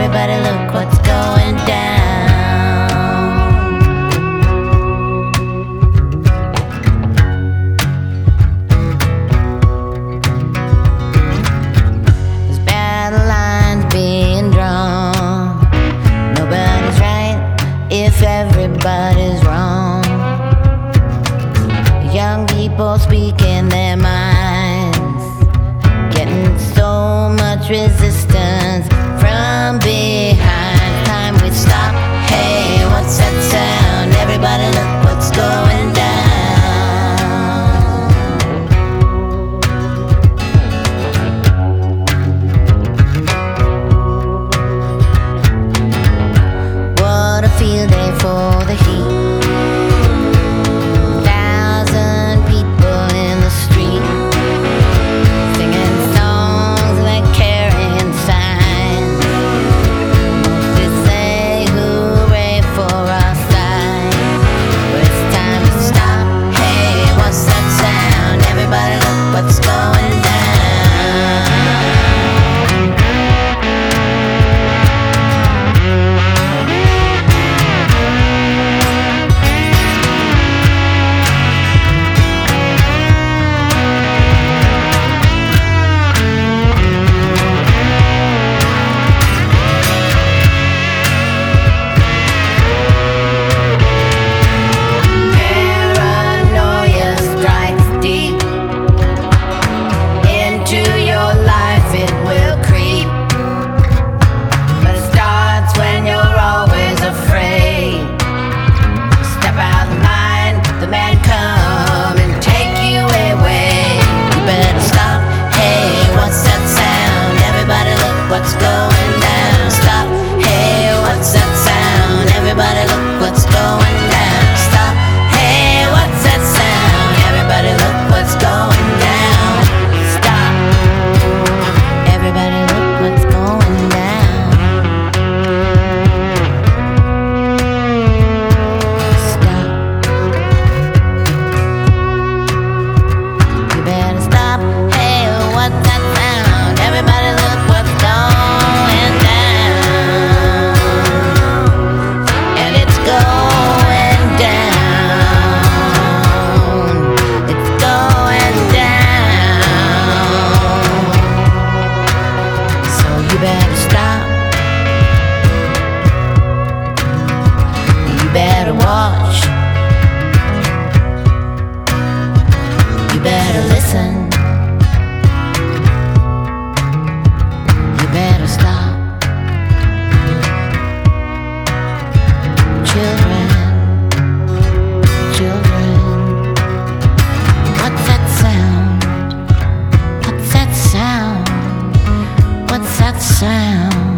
Everybody look what's going down. There's battle lines being drawn. Nobody's right if everybody's wrong. Young people speaking their minds, getting so much resistance from behind. Time we stop. Hey, what's that sound? Everybody look what's going down. What a field day for the heat. What's going down? Paranoia strikes deep. What's going down? Stop. Hey, what's that sound? Everybody look what's going down. Stop. Hey, what's that sound? Everybody look what's going down. Stop. Everybody look what's going down. Stop. You better stop. Hey, what's that sound? Everybody look what's going down. You better stop. You better watch. You better listen. You better stop. Children, children, what's that sound? What's that sound? What's that sound?